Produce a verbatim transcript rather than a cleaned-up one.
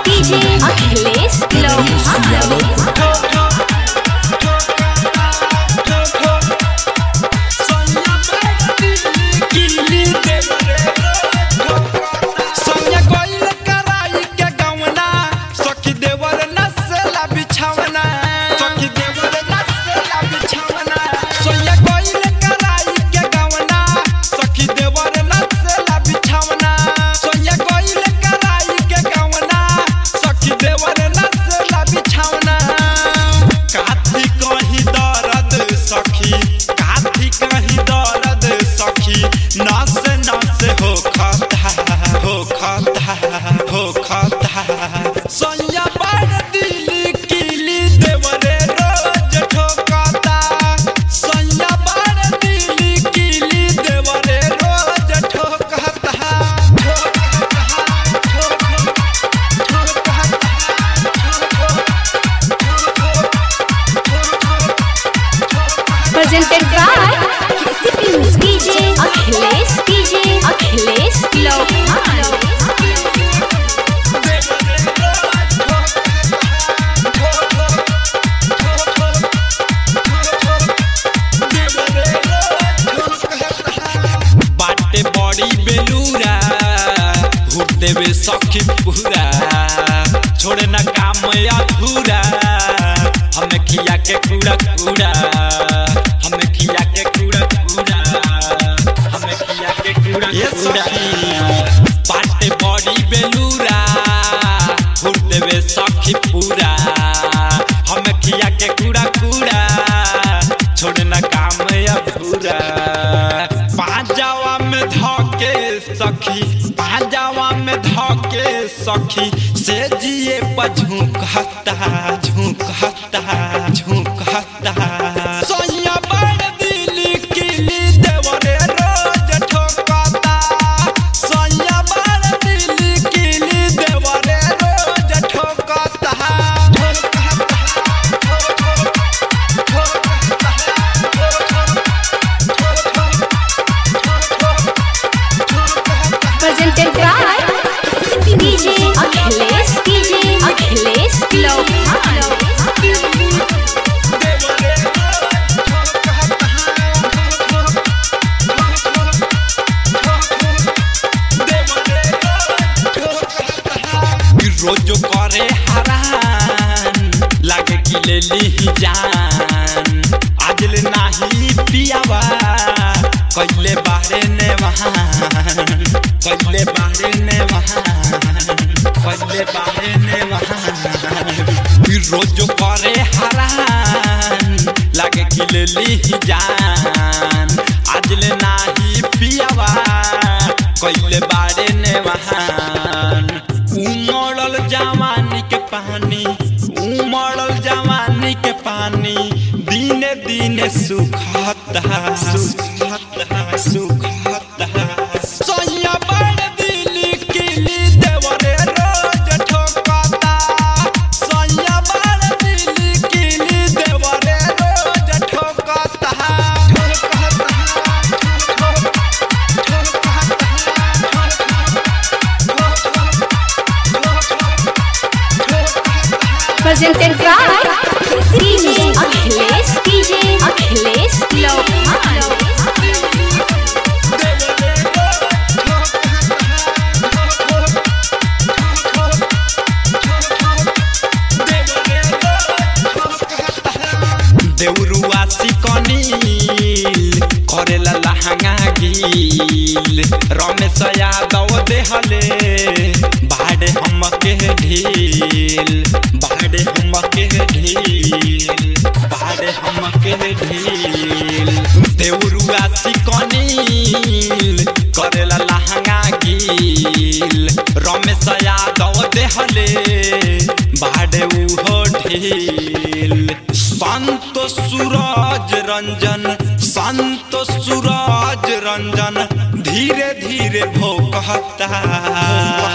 DJ Akhilesh presented by DJ Akhilesh DJ Akhilesh Lohan. बाटे बड़ी बेलूरा घूर देवे सखी पूरा छोड़े ना काम अधूरा हमें खिया के कूड़ा कूड़ा हमें खिया के कूड़ा कूड़ा हमें खिया के कूड़ा कूड़ा बाटे बड़ी बेलूरा घूर देवे सखी पूरा हमें खिया के कूड़ा कूड़ा छोड़े ना काम अधूरा पांजावा में धोके सखी पांजावा में धोके सखी से जिए पर झुकता झुकता झुकता सोया बड़ दिल किली देवरे रोज ठोकता सोया बड़ दिल किली देवरे रोज ठोकता presented by DJ Akhilesh DJ Akhilesh Lohan. रोज करे हरान लागे कि ले ली जान आज ले नाही पियावा कैले बाहरे ने वहान कैले बाहरे ने वहान कैले बाहरे ने वहान रोज करे हरान लागे कि ले ली जान आज ले नाही पियावा कैले बाहरे ने वहान उमड़ल जवानी के पानी उमड़ल जवानी के पानी दिने दिने सुखता सुखता सुखता सोया बड़ दिल किली देवरे रोज ठोकता सोया बड़ दिल किली देवरे रोज ठोकता presented by DJ Akhilesh DJ Akhilesh Lohan. देवरुआ सिकनील करेला लहंगा गील रमेश यादव देहले बाड़े हम के ढील बाड़े हम के ढील बाड़े हम के ढील देवरुआ सिकनील करेला लहंगा गील रमेश यादव देहले बाड़े उहो ढील संत सूरज रंजन संत सूरज रंजन धीरे धीरे भोकता